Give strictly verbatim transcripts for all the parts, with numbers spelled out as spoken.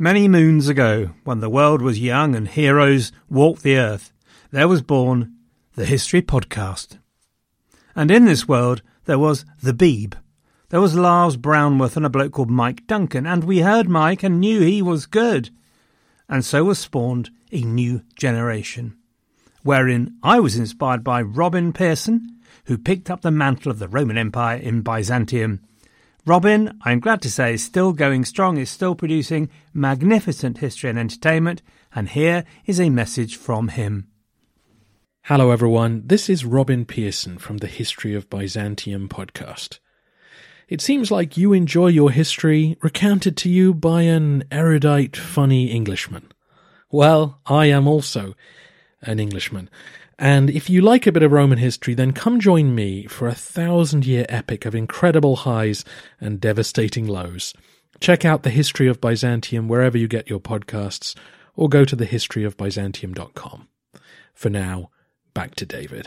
Many moons ago, when the world was young and heroes walked the earth, there was born the History Podcast. And in this world, there was the Beeb. There was Lars Brownworth and a bloke called Mike Duncan, and we heard Mike and knew he was good. And so was spawned a new generation, wherein I was inspired by Robin Pearson, who picked up the mantle of the Roman Empire in Byzantium. Robin, I'm glad to say, is still going strong, is still producing magnificent history and entertainment, and here is a message from him. Hello everyone, this is Robin Pearson from the History of Byzantium podcast. It seems like you enjoy your history recounted to you by an erudite, funny Englishman. Well, I am also an Englishman. And if you like a bit of Roman history, then come join me for a thousand-year epic of incredible highs and devastating lows. Check out The History of Byzantium wherever you get your podcasts, or go to the history of byzantium dot com. For now, back to David.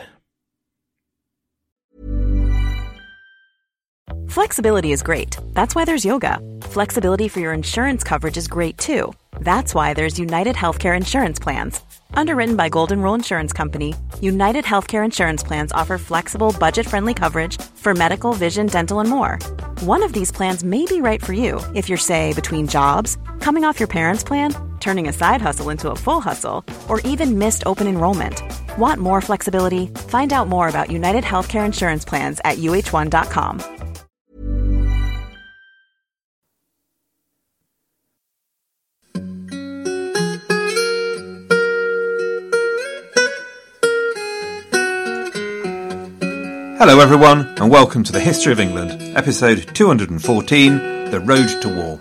Flexibility is great. That's why there's yoga. Flexibility for your insurance coverage is great too. That's why there's United Healthcare Insurance Plans. Underwritten by Golden Rule Insurance Company, United Healthcare Insurance Plans offer flexible, budget-friendly coverage for medical, vision, dental, and more. One of these plans may be right for you if you're, say, between jobs, coming off your parents' plan, turning a side hustle into a full hustle, or even missed open enrollment. Want more flexibility? Find out more about United Healthcare Insurance Plans at U H one dot com. Hello everyone, and welcome to the History of England, episode two hundred fourteen, The Road to War.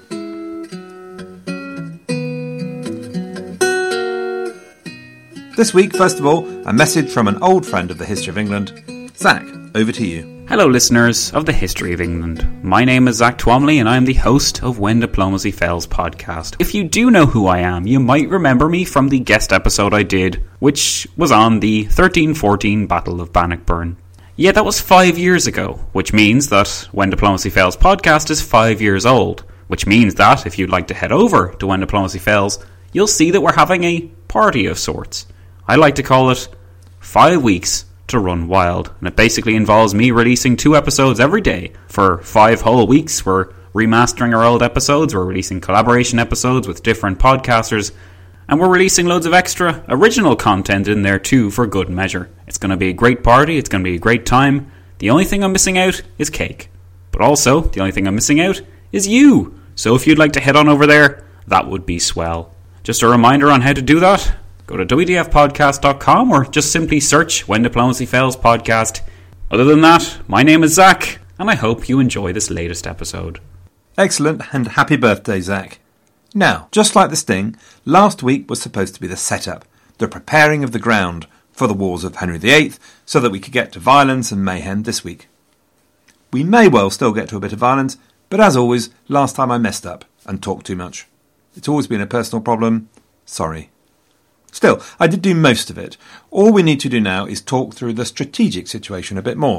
This week, first of all, a message from an old friend of the History of England. Zach, over to you. Hello listeners of the History of England. My name is Zach Twomley and I am the host of When Diplomacy Fails podcast. If you do know who I am, you might remember me from the guest episode I did, which was on the thirteen fourteen Battle of Bannockburn. Yeah, that was five years ago, which means that When Diplomacy Fails podcast is five years old, which means that if you'd like to head over to When Diplomacy Fails, you'll see that we're having a party of sorts. I like to call it Five Weeks to Run Wild, and it basically involves me releasing two episodes every day for five whole weeks. We're remastering our old episodes, we're releasing collaboration episodes with different podcasters, and we're releasing loads of extra original content in there too for good measure. It's going to be a great party, it's going to be a great time. The only thing I'm missing out is cake. But also, the only thing I'm missing out is you. So if you'd like to head on over there, that would be swell. Just a reminder on how to do that. Go to w d f podcast dot com or just simply search When Diplomacy Fails podcast. Other than that, my name is Zach, and I hope you enjoy this latest episode. Excellent, and happy birthday, Zach. Now, just like the sting, last week was supposed to be the setup, the preparing of the ground for the wars of Henry the Eighth, so that we could get to violence and mayhem this week. We may well still get to a bit of violence, but as always, last time I messed up and talked too much. It's always been a personal problem. Sorry. Still, I did do most of it. All we need to do now is talk through the strategic situation a bit more.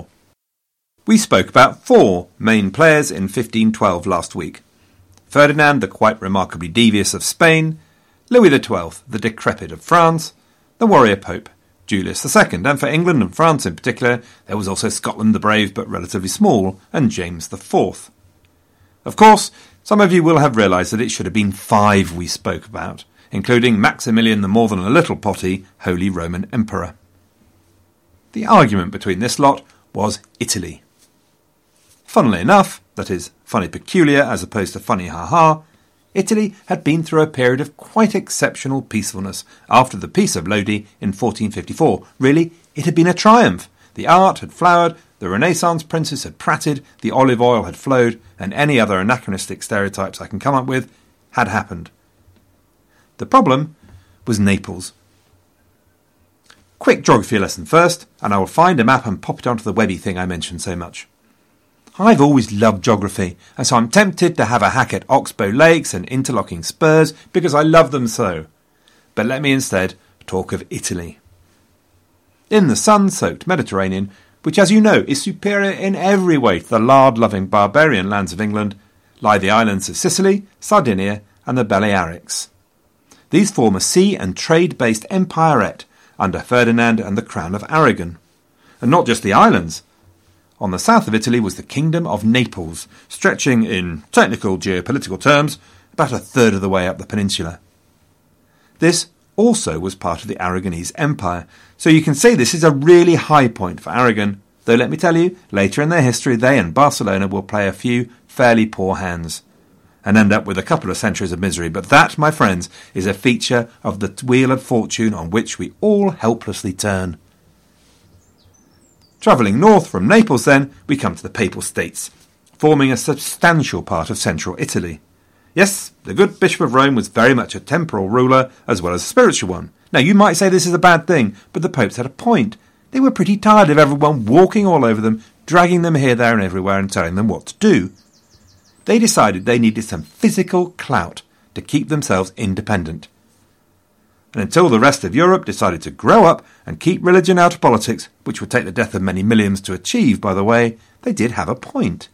We spoke about four main players in fifteen twelve last week. Ferdinand, the quite remarkably devious of Spain, Louis the Twelfth, the decrepit of France, the warrior Pope, Julius the Second, and for England and France in particular, there was also Scotland the Brave but relatively small, and James the Fourth. Of course, some of you will have realised that it should have been five we spoke about, including Maximilian the more than a little potty Holy Roman Emperor. The argument between this lot was Italy. Funnily enough, that is, funny peculiar as opposed to funny ha-ha, Italy had been through a period of quite exceptional peacefulness after the Peace of Lodi in fourteen fifty-four. Really, it had been a triumph. The art had flowered, the Renaissance princes had prated, the olive oil had flowed, and any other anachronistic stereotypes I can come up with had happened. The problem was Naples. Quick geography lesson first, and I will find a map and pop it onto the webby thing I mentioned so much. I've always loved geography, and so I'm tempted to have a hack at Oxbow Lakes and interlocking spurs because I love them so. But let me instead talk of Italy. In the sun-soaked Mediterranean, which as you know is superior in every way to the lard-loving barbarian lands of England, lie the islands of Sicily, Sardinia and the Balearics. These form a sea and trade-based empirette under Ferdinand and the Crown of Aragon. And not just the islands. On the south of Italy was the Kingdom of Naples, stretching, in technical geopolitical terms, about a third of the way up the peninsula. This also was part of the Aragonese Empire, so you can see this is a really high point for Aragon, though let me tell you, later in their history they and Barcelona will play a few fairly poor hands, and end up with a couple of centuries of misery. But that, my friends, is a feature of the wheel of fortune on which we all helplessly turn. Travelling north from Naples then, we come to the Papal States, forming a substantial part of central Italy. Yes, the good Bishop of Rome was very much a temporal ruler as well as a spiritual one. Now you might say this is a bad thing, but the popes had a point. They were pretty tired of everyone walking all over them, dragging them here, there and everywhere and telling them what to do. They decided they needed some physical clout to keep themselves independent. And until the rest of Europe decided to grow up and keep religion out of politics, which would take the death of many millions to achieve, by the way, they did have a point.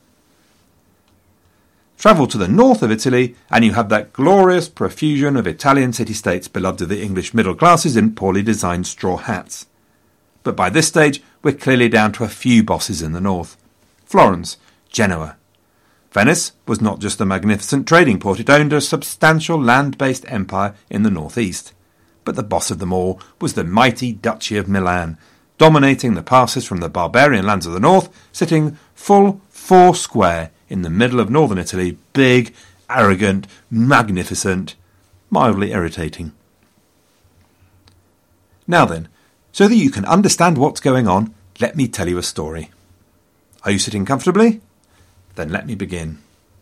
Travel to the north of Italy and you have that glorious profusion of Italian city-states beloved of the English middle classes in poorly designed straw hats. But by this stage, we're clearly down to a few bosses in the north. Florence, Genoa. Venice was not just a magnificent trading port, it owned a substantial land-based empire in the northeast. But the boss of them all was the mighty Duchy of Milan, dominating the passes from the barbarian lands of the north, sitting full four square in the middle of northern Italy, big, arrogant, magnificent, mildly irritating. Now then, so that you can understand what's going on, let me tell you a story. Are you sitting comfortably? Then let me begin.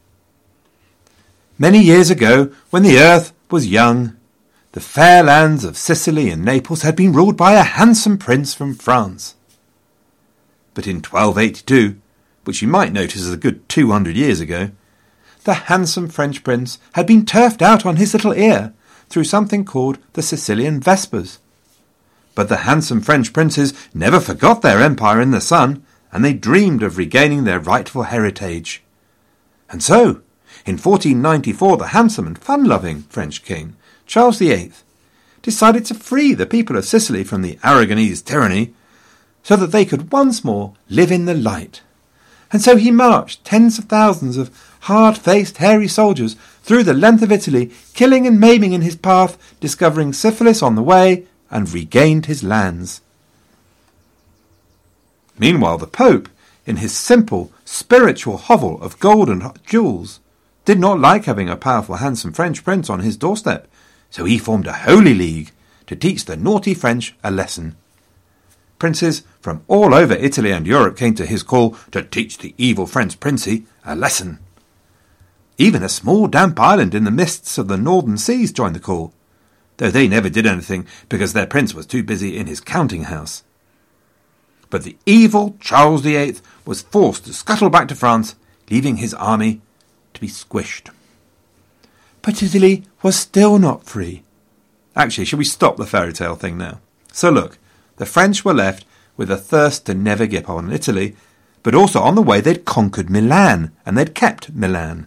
Many years ago, when the earth was young, the fair lands of Sicily and Naples had been ruled by a handsome prince from France. But in twelve eighty-two, which you might notice is a good two hundred years ago, the handsome French prince had been turfed out on his little ear through something called the Sicilian Vespers. But the handsome French princes never forgot their empire in the sun, and they dreamed of regaining their rightful heritage. And so, in fourteen ninety-four, the handsome and fun-loving French king, Charles the Eighth, decided to free the people of Sicily from the Aragonese tyranny so that they could once more live in the light. And so he marched tens of thousands of hard-faced, hairy soldiers through the length of Italy, killing and maiming in his path, discovering syphilis on the way, and regained his lands. Meanwhile, the Pope, in his simple, spiritual hovel of gold and jewels, did not like having a powerful, handsome French prince on his doorstep, so he formed a holy league to teach the naughty French a lesson. Princes from all over Italy and Europe came to his call to teach the evil French princey a lesson. Even a small damp island in the mists of the northern seas joined the call, though they never did anything because their prince was too busy in his counting house. But the evil Charles the Eighth was forced to scuttle back to France, leaving his army to be squished. But Italy was still not free. Actually, should we stop the fairy tale thing now? So look, the French were left with a thirst to never give up on Italy, but also on the way they'd conquered Milan, and they'd kept Milan.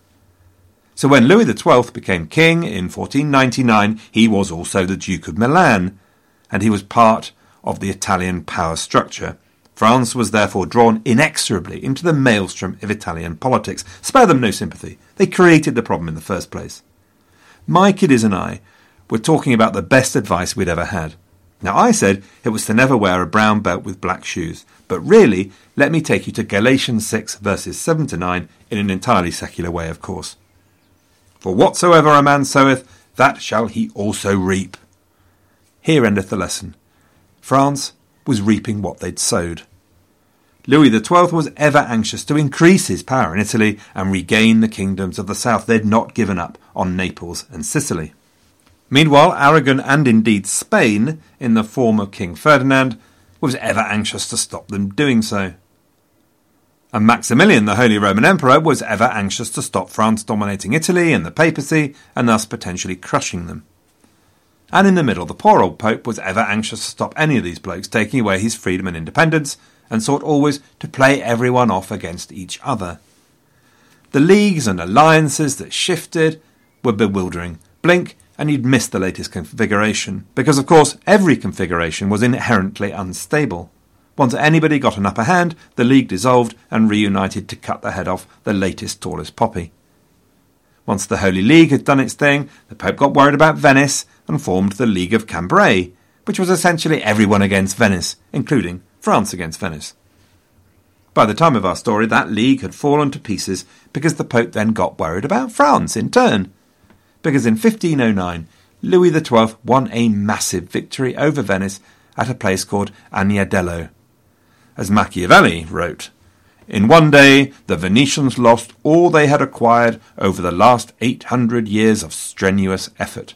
So when Louis the Twelfth became king in fourteen ninety-nine, he was also the Duke of Milan, and he was part of the Italian power structure. France was therefore drawn inexorably into the maelstrom of Italian politics. Spare them no sympathy. They created the problem in the first place. My kiddies and I were talking about the best advice we'd ever had. Now, I said it was to never wear a brown belt with black shoes, but really, let me take you to Galatians six, verses seven to nine, in an entirely secular way, of course. For whatsoever a man soweth, that shall he also reap. Here endeth the lesson. France was reaping what they'd sowed. Louis the Twelfth was ever anxious to increase his power in Italy and regain the kingdoms of the south. They'd not given up on Naples and Sicily. Meanwhile, Aragon and indeed Spain, in the form of King Ferdinand, was ever anxious to stop them doing so. And Maximilian, the Holy Roman Emperor, was ever anxious to stop France dominating Italy and the papacy, and thus potentially crushing them. And in the middle, the poor old Pope was ever anxious to stop any of these blokes taking away his freedom and independence, and sought always to play everyone off against each other. The leagues and alliances that shifted were bewildering. Blink and you'd miss the latest configuration, because of course every configuration was inherently unstable. Once anybody got an upper hand, the League dissolved and reunited to cut the head off the latest, tallest poppy. Once the Holy League had done its thing, the Pope got worried about Venice and formed the League of Cambrai, which was essentially everyone against Venice, including France against Venice. By the time of our story, that league had fallen to pieces because the Pope then got worried about France in turn. Because in fifteen oh nine, Louis the Twelfth won a massive victory over Venice at a place called Agnadello. As Machiavelli wrote, "In one day the Venetians lost all they had acquired over the last eight hundred years of strenuous effort."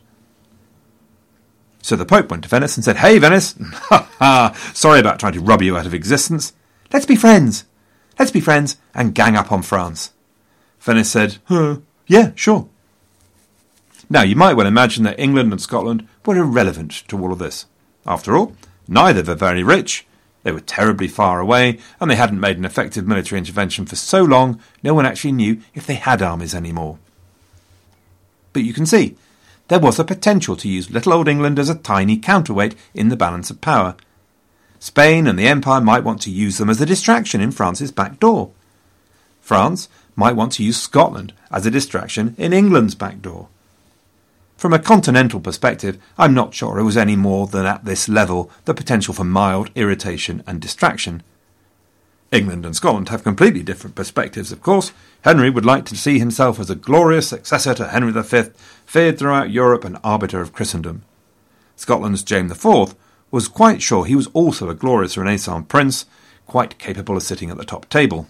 So the Pope went to Venice and said, "Hey, Venice, ha ha, sorry about trying to rub you out of existence. Let's be friends. Let's be friends and gang up on France." Venice said, huh, yeah, sure. Now, you might well imagine that England and Scotland were irrelevant to all of this. After all, neither were very rich, they were terribly far away, and they hadn't made an effective military intervention for so long, no one actually knew if they had armies anymore. But you can see, there was a potential to use little old England as a tiny counterweight in the balance of power. Spain and the Empire might want to use them as a distraction in France's back door. France might want to use Scotland as a distraction in England's back door. From a continental perspective, I'm not sure it was any more than at this level the potential for mild irritation and distraction. England and Scotland have completely different perspectives, of course. Henry would like to see himself as a glorious successor to Henry the Fifth, feared throughout Europe and arbiter of Christendom. Scotland's James the Fourth was quite sure he was also a glorious Renaissance prince, quite capable of sitting at the top table.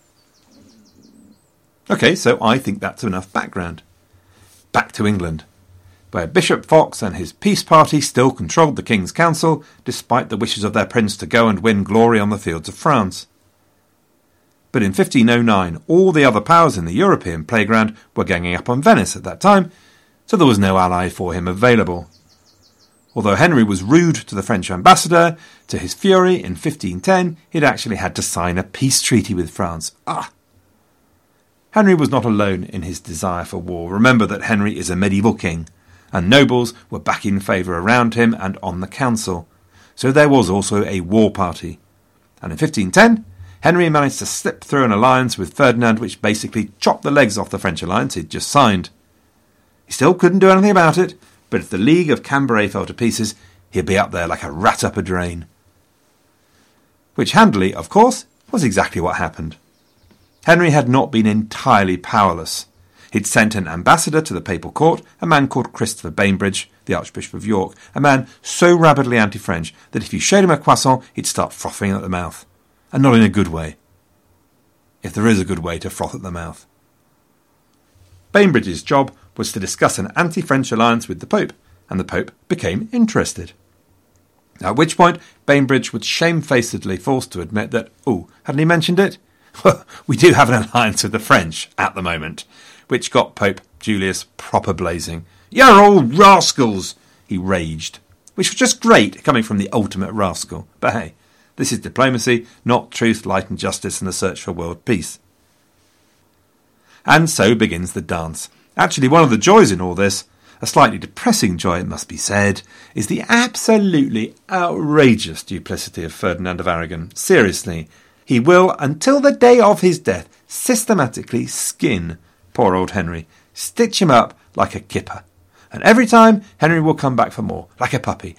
OK, so I think that's enough background. Back to England, where Bishop Fox and his peace party still controlled the King's Council, despite the wishes of their prince to go and win glory on the fields of France. But in fifteen oh nine, all the other powers in the European playground were ganging up on Venice at that time, so there was no ally for him available. Although Henry was rude to the French ambassador, to his fury, in fifteen ten, he'd actually had to sign a peace treaty with France. Ah! Henry was not alone in his desire for war. Remember that Henry is a medieval king, and nobles were back in favour around him and on the council. So there was also a war party. And in fifteen ten, Henry managed to slip through an alliance with Ferdinand which basically chopped the legs off the French alliance he'd just signed. He still couldn't do anything about it, but if the League of Cambrai fell to pieces, he'd be up there like a rat up a drain. Which handily, of course, was exactly what happened. Henry had not been entirely powerless. He'd sent an ambassador to the papal court, a man called Christopher Bainbridge, the Archbishop of York, a man so rabidly anti-French that if you showed him a croissant, he'd start frothing at the mouth. And not in a good way. If there is a good way to froth at the mouth. Bainbridge's job was to discuss an anti-French alliance with the Pope, and the Pope became interested. At which point, Bainbridge was shamefacedly forced to admit that, oh, hadn't he mentioned it? Well, we do have an alliance with the French at the moment, which got Pope Julius proper blazing. "You're all rascals," he raged, which was just great coming from the ultimate rascal. But hey, this is diplomacy, not truth, light and justice and the search for world peace. And so begins the dance. Actually, one of the joys in all this, a slightly depressing joy it must be said, is the absolutely outrageous duplicity of Ferdinand of Aragon. Seriously, he will, until the day of his death, systematically skin poor old Henry, stitch him up like a kipper. And every time, Henry will come back for more, like a puppy.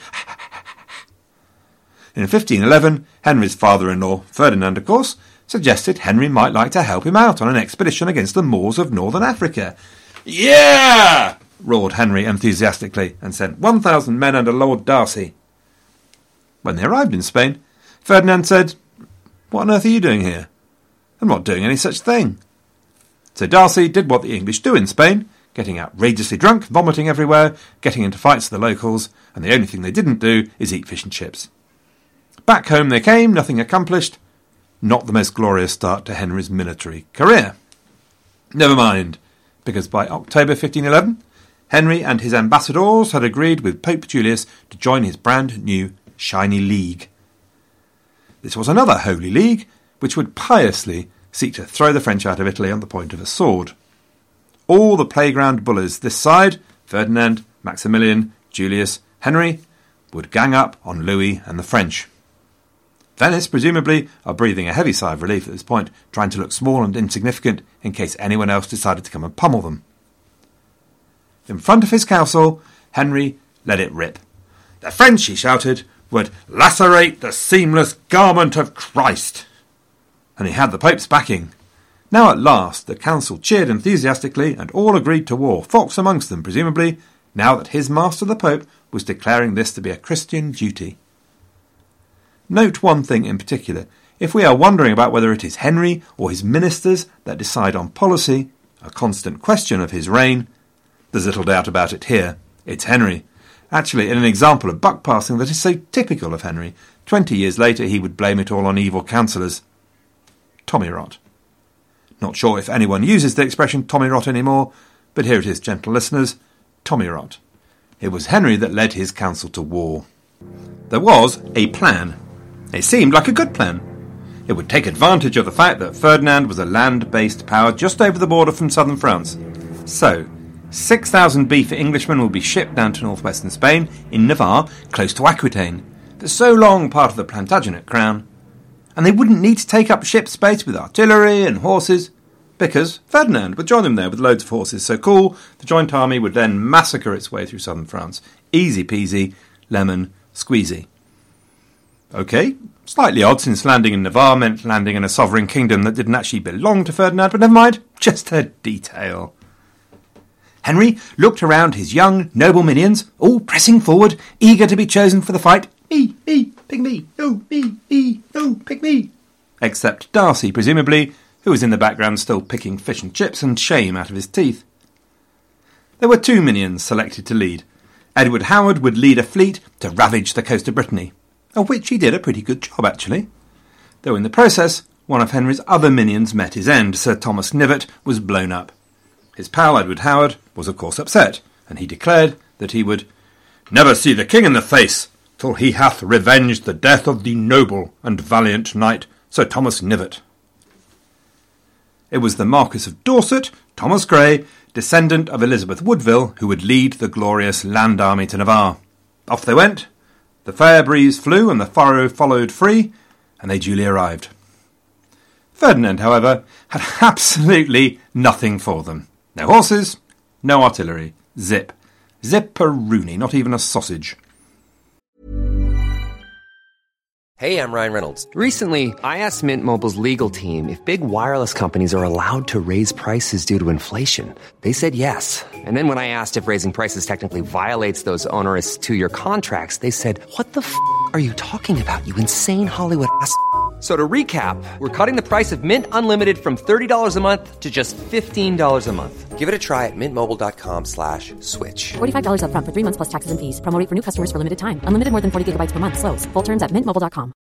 In fifteen eleven, Henry's father-in-law, Ferdinand of course, suggested Henry might like to help him out on an expedition against the Moors of northern Africa. "Yeah!" roared Henry enthusiastically, and sent one thousand men under Lord Darcy. When they arrived in Spain, Ferdinand said, "What on earth are you doing here?" "I'm not doing any such thing." So Darcy did what the English do in Spain, getting outrageously drunk, vomiting everywhere, getting into fights with the locals, and the only thing they didn't do is eat fish and chips. Back home they came, nothing accomplished. Not the most glorious start to Henry's military career. Never mind, because by October fifteen eleven, Henry and his ambassadors had agreed with Pope Julius to join his brand new shiny league. This was another holy league, which would piously seek to throw the French out of Italy on the point of a sword. all the playground bullies this side, Ferdinand, Maximilian, Julius, Henry, would gang up on Louis and the French. Venice, presumably, are breathing a heavy sigh of relief at this point, trying to look small and insignificant in case anyone else decided to come and pummel them. In front of his castle, Henry let it rip. The French, he shouted, would lacerate the seamless garment of Christ. And he had the Pope's backing. Now at last the council cheered enthusiastically and all agreed to war, Fox amongst them, presumably, now that his master the Pope was declaring this to be a Christian duty. Note one thing in particular. If we are wondering about whether it is Henry or his ministers that decide on policy, a constant question of his reign, there's little doubt about it here. It's Henry. Actually, in an example of buck-passing that is so typical of Henry, twenty years later he would blame it all on evil councillors. Tommyrot. Not sure if anyone uses the expression Tommyrot anymore, but here it is, gentle listeners, Tommyrot. It was Henry that led his council to war. There was a plan. It seemed like a good plan. It would take advantage of the fact that Ferdinand was a land-based power just over the border from southern France. So, six thousand beef Englishmen would be shipped down to northwestern Spain, in Navarre, close to Aquitaine, the so long part of the Plantagenet crown. And they wouldn't need to take up ship space with artillery and horses, because Ferdinand would join them there with loads of horses. So cool, the joint army would then massacre its way through southern France. Easy peasy, lemon squeezy. OK, slightly odd since landing in Navarre meant landing in a sovereign kingdom that didn't actually belong to Ferdinand, but never mind, just a detail. Henry looked around his young, noble minions, all pressing forward, eager to be chosen for the fight. Me, me, pick me, no, me, me, no, pick me. Except Darcy, presumably, who was in the background still picking fish and chips and shame out of his teeth. There were two minions selected to lead. Edward Howard would lead a fleet to ravage the coast of Brittany, of which he did a pretty good job, actually. Though in the process, one of Henry's other minions met his end. Sir Thomas Knivet was blown up. His pal Edward Howard was of course upset, and he declared that he would never see the king in the face till he hath revenged the death of the noble and valiant knight Sir Thomas Knivet. It was the Marquis of Dorset, Thomas Grey, descendant of Elizabeth Woodville, who would lead the glorious land army to Navarre. Off they went. The fair breeze flew and the furrow followed free, and they duly arrived. Ferdinand, however, had absolutely nothing for them. No horses, no artillery. Zip. Zip-a-rooney, not even a sausage. Hey, I'm Ryan Reynolds. Recently, I asked Mint Mobile's legal team if big wireless companies are allowed to raise prices due to inflation. They said yes. And then when I asked if raising prices technically violates those onerous two-year contracts, they said, what the f*** are you talking about, you insane Hollywood ass f- So to recap, we're cutting the price of Mint Unlimited from thirty dollars a month to just fifteen dollars a month. Give it a try at mintmobile.com slash switch. forty-five dollars up front for three months plus taxes and fees. Promo rate for new customers for limited time. Unlimited more than forty gigabytes per month. Slows full terms at mint mobile dot com.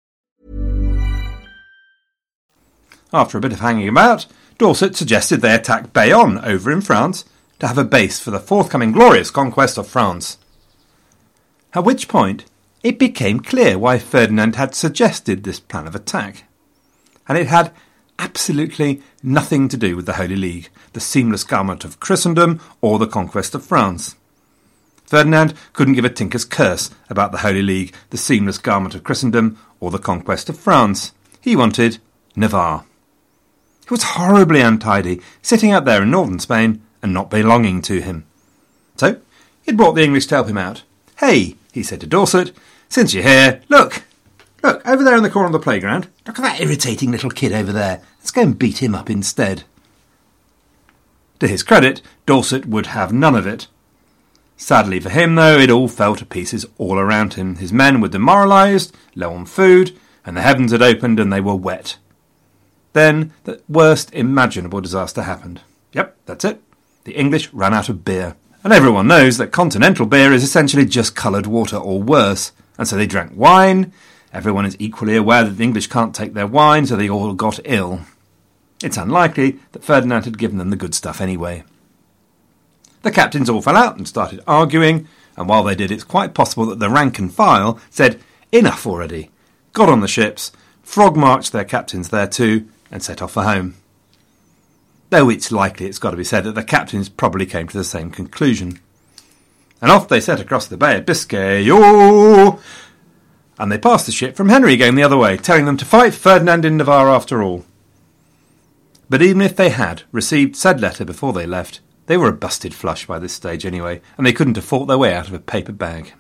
After a bit of hanging about, Dorset suggested they attack Bayonne over in France to have a base for the forthcoming glorious conquest of France. At which point, it became clear why Ferdinand had suggested this plan of attack. And it had absolutely nothing to do with the Holy League, the seamless garment of Christendom, or the conquest of France. Ferdinand couldn't give a tinker's curse about the Holy League, the seamless garment of Christendom, or the conquest of France. He wanted Navarre. It was horribly untidy, sitting out there in northern Spain and not belonging to him. So, he'd brought the English to help him out. Hey, he said to Dorset, since you're here, look, look, over there in the corner of the playground, look at that irritating little kid over there. Let's go and beat him up instead. To his credit, Dorset would have none of it. Sadly for him, though, it all fell to pieces all around him. His men were demoralised, low on food, and the heavens had opened and they were wet. Then the worst imaginable disaster happened. Yep, that's it. The English ran out of beer. And everyone knows that continental beer is essentially just coloured water or worse. And so they drank wine. Everyone is equally aware that the English can't take their wine, so they all got ill. It's unlikely that Ferdinand had given them the good stuff anyway. The captains all fell out and started arguing, and while they did, it's quite possible that the rank and file said, enough already, got on the ships, frog-marched their captains there too, and set off for home. though it's likely, it's got to be said, that the captains probably came to the same conclusion. And off they set across the Bay of Biscay, oh! And they passed the ship from Henry going the other way, telling them to fight Ferdinand in Navarre after all. But even if they had received said letter before they left, they were a busted flush by this stage anyway, and they couldn't have fought their way out of a paper bag.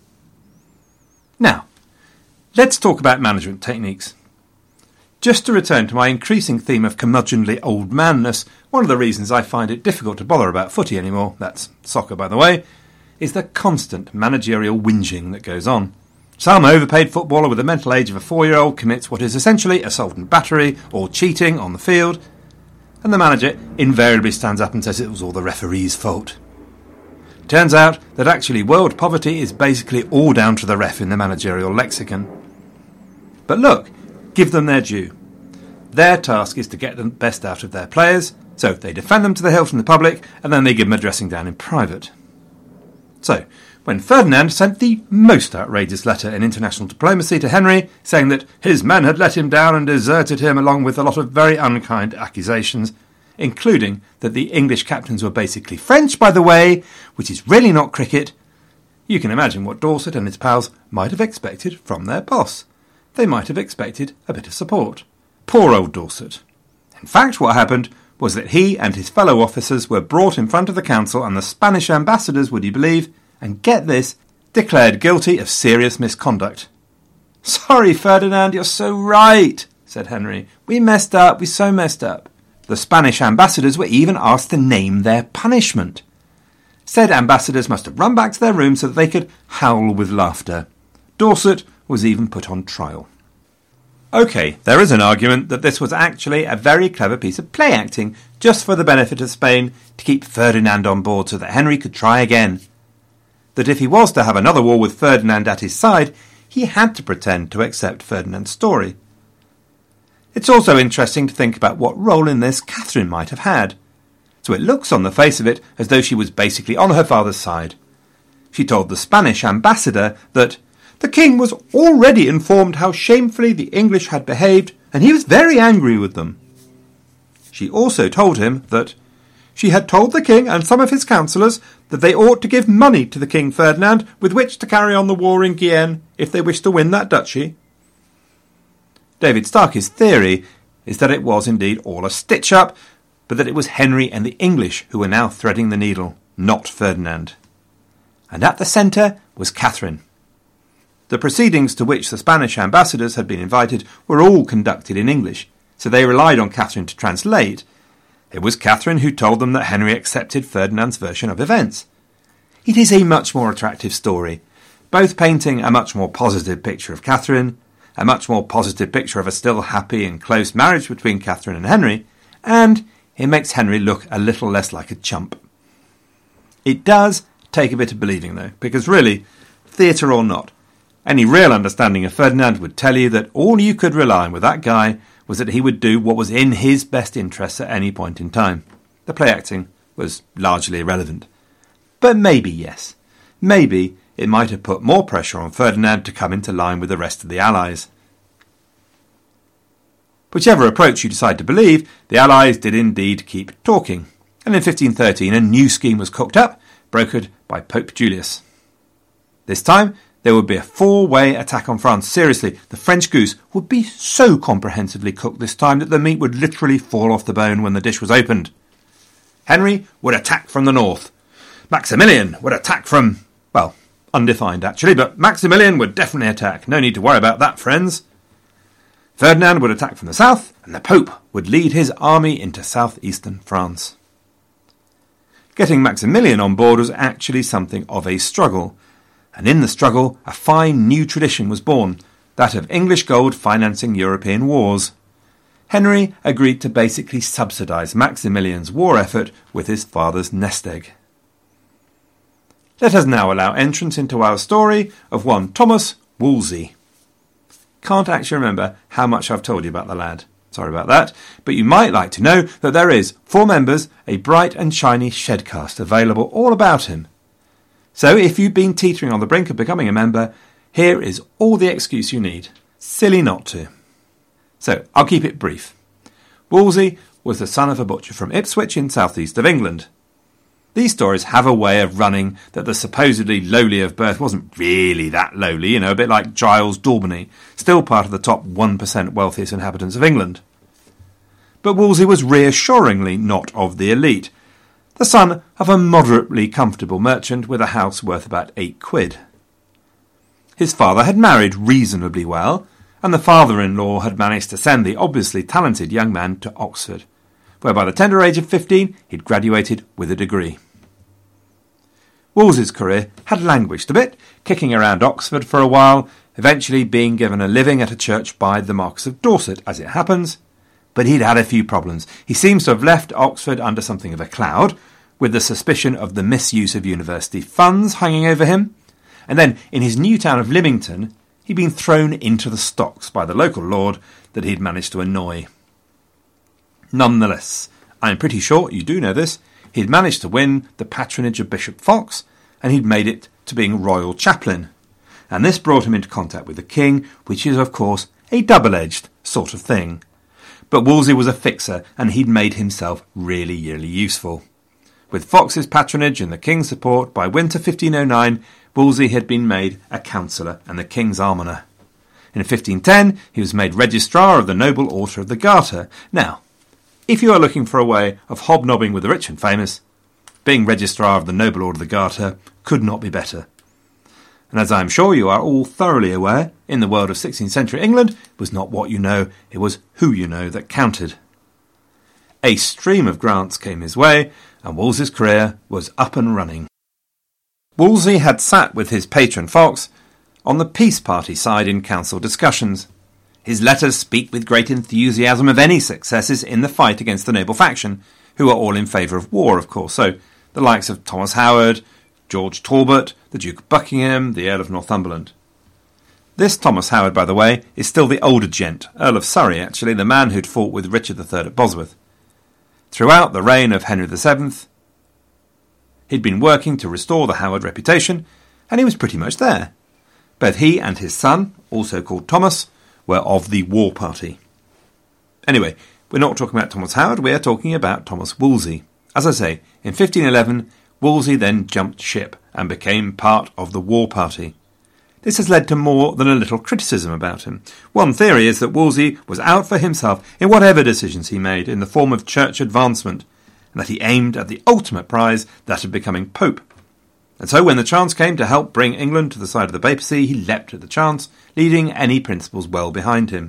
Now, let's talk about management techniques. Just to return to my increasing theme of curmudgeonly old manness, one of the reasons I find it difficult to bother about footy anymore, that's soccer by the way, is the constant managerial whinging that goes on. Some overpaid footballer with the mental age of a four-year-old commits what is essentially assault and battery or cheating on the field, and the manager invariably stands up and says it was all the referee's fault. Turns out that actually world poverty is basically all down to the ref in the managerial lexicon. But look, give them their due. Their task is to get the best out of their players, so they defend them to the hilt in the public, and then they give them a dressing down in private. So, when Ferdinand sent the most outrageous letter in international diplomacy to Henry, saying that his men had let him down and deserted him along with a lot of very unkind accusations, including that the English captains were basically French, by the way, which is really not cricket, you can imagine what Dorset and his pals might have expected from their boss. They might have expected a bit of support. Poor old Dorset. In fact, what happened was that he and his fellow officers were brought in front of the council, and the Spanish ambassadors, would you believe, and get this, declared guilty of serious misconduct. "Sorry, Ferdinand, you're so right," said Henry. "We messed up, we so messed up." The Spanish ambassadors were even asked to name their punishment. Said ambassadors must have run back to their rooms so that they could howl with laughter. Dorset was even put on trial. OK, there is an argument that this was actually a very clever piece of play acting, just for the benefit of Spain, to keep Ferdinand on board so that Henry could try again. That if he was to have another war with Ferdinand at his side, he had to pretend to accept Ferdinand's story. It's also interesting to think about what role in this Catherine might have had. So it looks on the face of it as though she was basically on her father's side. She told the Spanish ambassador that the king was already informed how shamefully the English had behaved, and he was very angry with them. She also told him that she had told the king and some of his councillors that they ought to give money to the King Ferdinand with which to carry on the war in Guienne if they wished to win that duchy. David Starkey's theory is that it was indeed all a stitch-up, but that it was Henry and the English who were now threading the needle, not Ferdinand. And at the centre was Catherine. The proceedings to which the Spanish ambassadors had been invited were all conducted in English, so they relied on Catherine to translate. It was Catherine who told them that Henry accepted Ferdinand's version of events. It is a much more attractive story, both painting a much more positive picture of Catherine, a much more positive picture of a still happy and close marriage between Catherine and Henry, and it makes Henry look a little less like a chump. It does take a bit of believing, though, because really, theatre or not, any real understanding of Ferdinand would tell you that all you could rely on with that guy was that he would do what was in his best interests at any point in time. The play acting was largely irrelevant. But maybe, yes, maybe it might have put more pressure on Ferdinand to come into line with the rest of the Allies. Whichever approach you decide to believe, the Allies did indeed keep talking, and in fifteen thirteen a new scheme was cooked up, brokered by Pope Julius. This time, there would be a four-way attack on France. Seriously, the French goose would be so comprehensively cooked this time that the meat would literally fall off the bone when the dish was opened. Henry would attack from the north. Maximilian would attack from, well, undefined actually, but Maximilian would definitely attack. No need to worry about that, friends. Ferdinand would attack from the south, and the Pope would lead his army into southeastern France. Getting Maximilian on board was actually something of a struggle, and in the struggle a fine new tradition was born, that of English gold financing European wars. Henry agreed to basically subsidise Maximilian's war effort with his father's nest egg. Let us now allow entrance into our story of one Thomas Wolsey. Can't actually remember how much I've told you about the lad. Sorry about that, but you might like to know that there is, for members, a bright and shiny shedcast available all about him. So if you've been teetering on the brink of becoming a member, here is all the excuse you need. Silly not to. So I'll keep it brief. Wolsey was the son of a butcher from Ipswich in southeast of England. These stories have a way of running that the supposedly lowly of birth wasn't really that lowly, you know, a bit like Giles Daubeny, still part of the top one percent wealthiest inhabitants of England. But Wolsey was reassuringly not of the elite, the son of a moderately comfortable merchant with a house worth about eight quid. His father had married reasonably well, and the father-in-law had managed to send the obviously talented young man to Oxford, where by the tender age of fifteen he'd graduated with a degree. Wolsey's career had languished a bit, kicking around Oxford for a while, eventually being given a living at a church by the Marquess of Dorset, as it happens, but he'd had a few problems. He seems to have left Oxford under something of a cloud, with the suspicion of the misuse of university funds hanging over him, and then in his new town of Lymington he'd been thrown into the stocks by the local lord that he'd managed to annoy. Nonetheless, I'm pretty sure you do know this, he'd managed to win the patronage of Bishop Fox, and he'd made it to being royal chaplain, and this brought him into contact with the king, which is of course a double-edged sort of thing. But Wolsey was a fixer, and he'd made himself really, really useful. With Fox's patronage and the king's support, by winter fifteen oh nine, Wolsey had been made a councillor and the king's almoner. In fifteen ten, he was made registrar of the Noble Order of the Garter. Now, if you are looking for a way of hobnobbing with the rich and famous, being registrar of the Noble Order of the Garter could not be better. And as I am sure you are all thoroughly aware, in the world of sixteenth century England, it was not what you know, it was who you know that counted. A stream of grants came his way, and Wolsey's career was up and running. Wolsey had sat with his patron Fox on the peace party side in council discussions. His letters speak with great enthusiasm of any successes in the fight against the noble faction, who are all in favour of war, of course, so the likes of Thomas Howard, George Talbot, the Duke of Buckingham, the Earl of Northumberland. This Thomas Howard, by the way, is still the older gent, Earl of Surrey actually, the man who'd fought with Richard the Third at Bosworth. Throughout the reign of Henry the Seventh, he'd been working to restore the Howard reputation, and he was pretty much there. Both he and his son, also called Thomas, were of the war party. Anyway, we're not talking about Thomas Howard, we're talking about Thomas Wolsey. As I say, in fifteen eleven, Wolsey then jumped ship and became part of the war party. This has led to more than a little criticism about him. One theory is that Wolsey was out for himself in whatever decisions he made in the form of church advancement, and that he aimed at the ultimate prize, that of becoming Pope. And so when the chance came to help bring England to the side of the papacy, he leapt at the chance, leading any principles well behind him.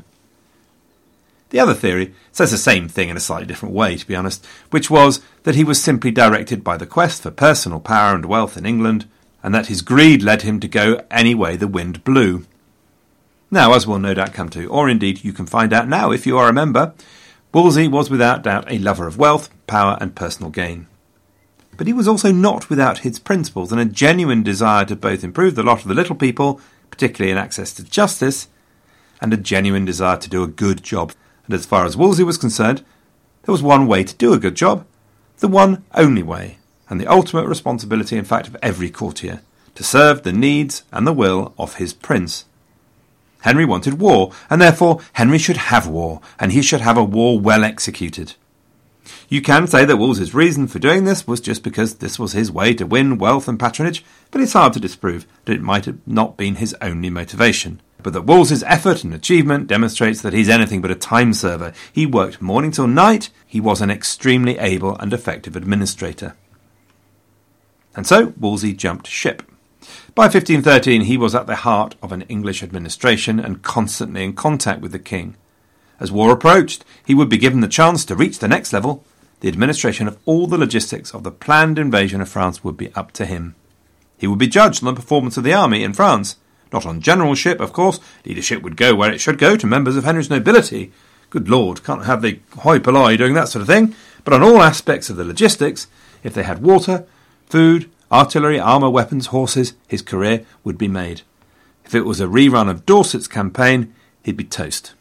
The other theory says the same thing in a slightly different way, to be honest, which was that he was simply directed by the quest for personal power and wealth in England, and that his greed led him to go any way the wind blew. Now, as we'll no doubt come to, or indeed you can find out now if you are a member, Wolsey was without doubt a lover of wealth, power and personal gain. But he was also not without his principles and a genuine desire to both improve the lot of the little people, particularly in access to justice, and a genuine desire to do a good job. And as far as Wolsey was concerned, there was one way to do a good job, the one only way, and the ultimate responsibility, in fact, of every courtier, to serve the needs and the will of his prince. Henry wanted war, and therefore Henry should have war, and he should have a war well executed. You can say that Wolsey's reason for doing this was just because this was his way to win wealth and patronage, but it's hard to disprove that it might have not been his only motivation. But that Wolsey's effort and achievement demonstrates that he's anything but a time server. He worked morning till night. He was an extremely able and effective administrator. And so Wolsey jumped ship. By fifteen thirteen he was at the heart of an English administration and constantly in contact with the king. As war approached, he would be given the chance to reach the next level. The administration of all the logistics of the planned invasion of France would be up to him. He would be judged on the performance of the army in France. Not on generalship, of course. Leadership would go where it should go, to members of Henry's nobility. Good Lord, can't have the hoi polloi doing that sort of thing. But on all aspects of the logistics, if they had water, food, artillery, armour, weapons, horses, his career would be made. If it was a rerun of Dorset's campaign, he'd be toast.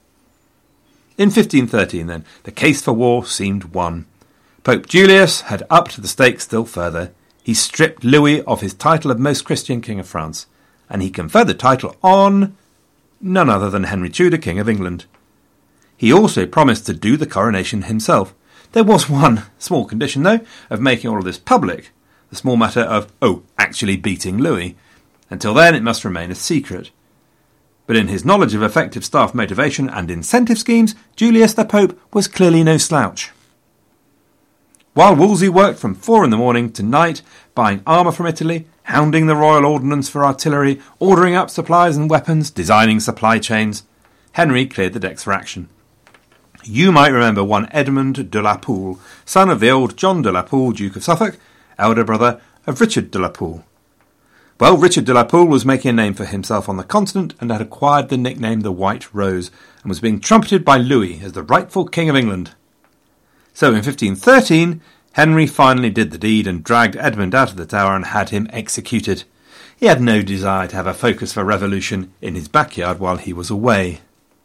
In fifteen thirteen, then, the case for war seemed won. Pope Julius had upped the stakes still further. He stripped Louis of his title of Most Christian King of France, and he conferred the title on none other than Henry Tudor, King of England. He also promised to do the coronation himself. There was one small condition, though, of making all of this public. The small matter of, oh, actually beating Louis. Until then, it must remain a secret. But in his knowledge of effective staff motivation and incentive schemes, Julius the Pope was clearly no slouch. While Wolsey worked from four in the morning to night, buying armour from Italy, hounding the royal ordnance for artillery, ordering up supplies and weapons, designing supply chains, Henry cleared the decks for action. You might remember one Edmund de la Pole, son of the old John de la Pole, Duke of Suffolk, elder brother of Richard de la Pole. Well, Richard de la Pole was making a name for himself on the continent and had acquired the nickname the White Rose, and was being trumpeted by Louis as the rightful King of England. So in fifteen thirteen, Henry finally did the deed and dragged Edmund out of the Tower and had him executed. He had no desire to have a focus for revolution in his backyard while he was away.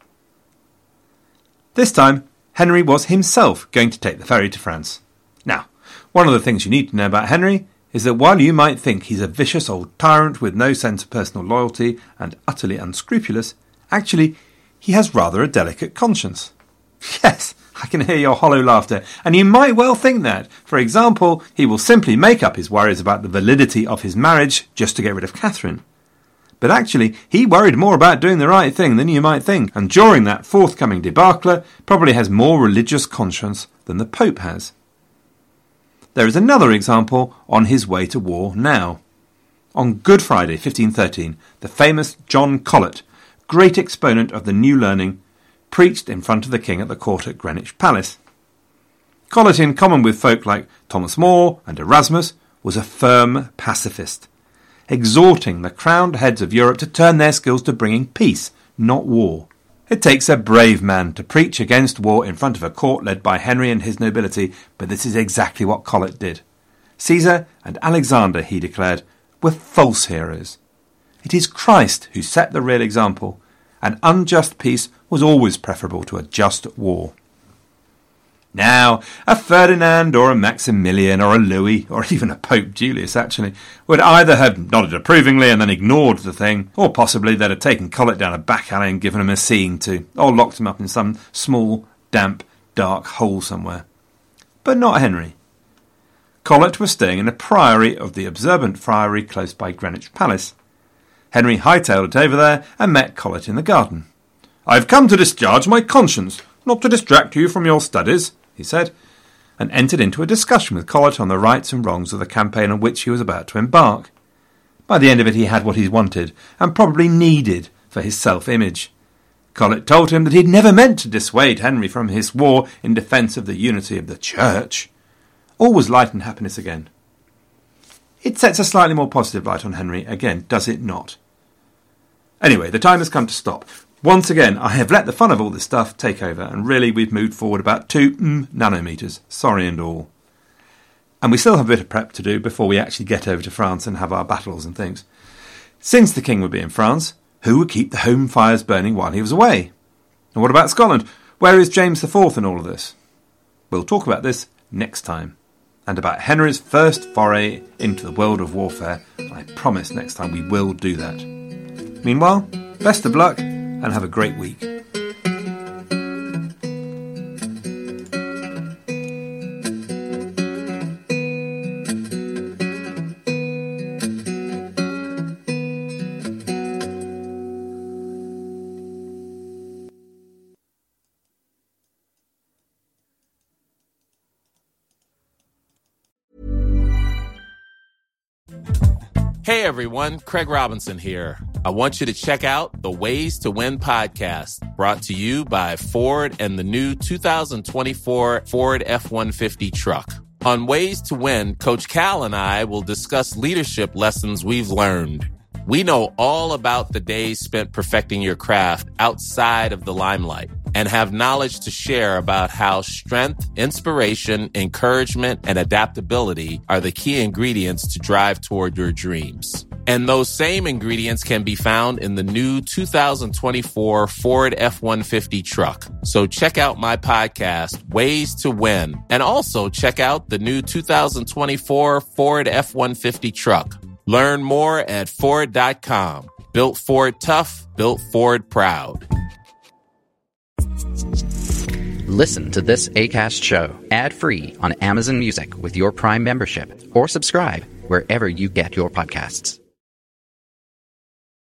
This time, Henry was himself going to take the ferry to France. Now, one of the things you need to know about Henry is that while you might think he's a vicious old tyrant with no sense of personal loyalty and utterly unscrupulous, actually, he has rather a delicate conscience. Yes, I can hear your hollow laughter, and you might well think that. For example, he will simply make up his worries about the validity of his marriage just to get rid of Catherine. But actually, he worried more about doing the right thing than you might think, and during that forthcoming debacle, probably has more religious conscience than the Pope has. There is another example on his way to war now. On Good Friday, fifteen thirteen, the famous John Colet, great exponent of the New Learning, preached in front of the king at the court at Greenwich Palace. Colet, in common with folk like Thomas More and Erasmus, was a firm pacifist, exhorting the crowned heads of Europe to turn their skills to bringing peace, not war. It takes a brave man to preach against war in front of a court led by Henry and his nobility, but this is exactly what Colet did. Caesar and Alexander, he declared, were false heroes. It is Christ who set the real example. An unjust peace was always preferable to a just war. Now, a Ferdinand or a Maximilian or a Louis, or even a Pope Julius actually, would either have nodded approvingly and then ignored the thing, or possibly they'd have taken Colet down a back alley and given him a seeing to, or locked him up in some small, damp, dark hole somewhere. But not Henry. Colet was staying in a priory of the Observant Friary close by Greenwich Palace. Henry hightailed it over there and met Colet in the garden. "I've come to discharge my conscience, not to distract you from your studies," he said, and entered into a discussion with Colet on the rights and wrongs of the campaign on which he was about to embark. By the end of it he had what he wanted, and probably needed, for his self-image. Colet told him that he had never meant to dissuade Henry from his war in defence of the unity of the Church. All was light and happiness again. It sets a slightly more positive light on Henry again, does it not? Anyway, the time has come to stop. Once again, I have let the fun of all this stuff take over, and really we've moved forward about two mm, nanometres, sorry and all. And we still have a bit of prep to do before we actually get over to France and have our battles and things. Since the king would be in France, who would keep the home fires burning while he was away? And what about Scotland? Where is James the Fourth in all of this? We'll talk about this next time, and about Henry's first foray into the world of warfare. I promise next time we will do that. Meanwhile, best of luck, and have a great week. Hey everyone, Craig Robinson here. I want you to check out the Ways to Win podcast, brought to you by Ford and the new two thousand twenty-four Ford F one fifty truck. On Ways to Win, Coach Cal and I will discuss leadership lessons we've learned. We know all about the days spent perfecting your craft outside of the limelight and have knowledge to share about how strength, inspiration, encouragement, and adaptability are the key ingredients to drive toward your dreams. And those same ingredients can be found in the new two thousand twenty-four Ford F one fifty truck. So check out my podcast, Ways to Win, and also check out the new two thousand twenty-four Ford F one fifty truck. Learn more at Ford dot com. Built Ford tough, built Ford proud. Listen to this Acast show ad-free on Amazon Music with your Prime membership, or subscribe wherever you get your podcasts.